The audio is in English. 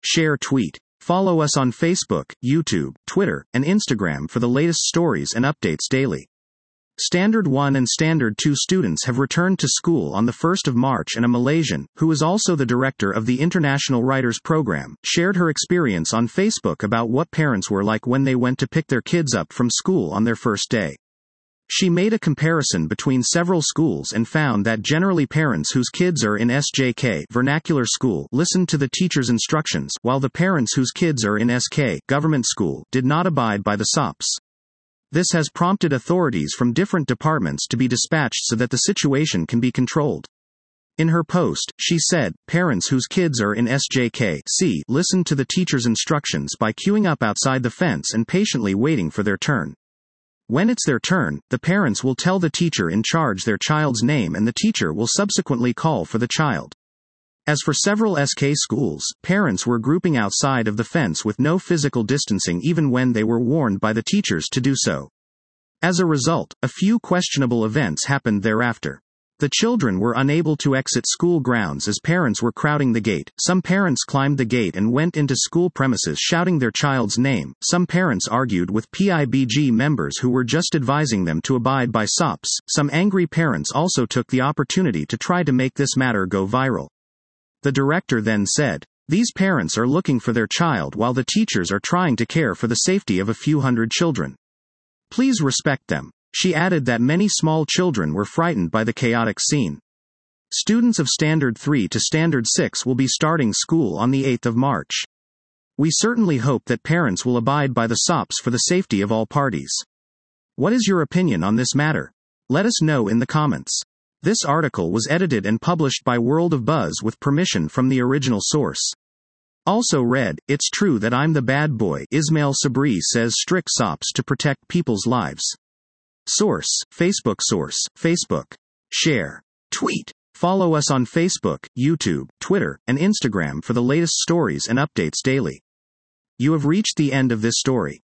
share, tweet. Follow us on Facebook, YouTube, Twitter, and Instagram for the latest stories and updates daily. Standard 1 and Standard 2 students have returned to school on the 1st of March, and a Malaysian, who is also the director of the International Writers Program, shared her experience on Facebook about what parents were like when they went to pick their kids up from school on their first day. She made a comparison between several schools and found that generally parents whose kids are in SJK vernacular school listened to the teacher's instructions, while the parents whose kids are in SK government school did not abide by the SOPs. This has prompted authorities from different departments to be dispatched so that the situation can be controlled. In her post, she said, parents whose kids are in SJK-C listen to the teacher's instructions by queuing up outside the fence and patiently waiting for their turn. When it's their turn, the parents will tell the teacher in charge their child's name, and the teacher will subsequently call for the child. As for several SK schools, parents were grouping outside of the fence with no physical distancing even when they were warned by the teachers to do so. As a result, a few questionable events happened thereafter. The children were unable to exit school grounds as parents were crowding the gate. Some parents climbed the gate and went into school premises shouting their child's name. Some parents argued with PIBG members who were just advising them to abide by SOPs. Some angry parents also took the opportunity to try to make this matter go viral. The director then said, "These parents are looking for their child while the teachers are trying to care for the safety of a few hundred children. Please respect them." She added that many small children were frightened by the chaotic scene. Students of Standard 3 to Standard 6 will be starting school on the 8th of March. We certainly hope that parents will abide by the SOPs for the safety of all parties. What is your opinion on this matter? Let us know in the comments. This article was edited and published by World of Buzz with permission from the original source. Also read, "It's true that I'm the bad boy." Ismail Sabri says strict SOPs to protect people's lives. Source, Facebook. Source, Facebook. Share. Tweet. Follow us on Facebook, YouTube, Twitter, and Instagram for the latest stories and updates daily. You have reached the end of this story.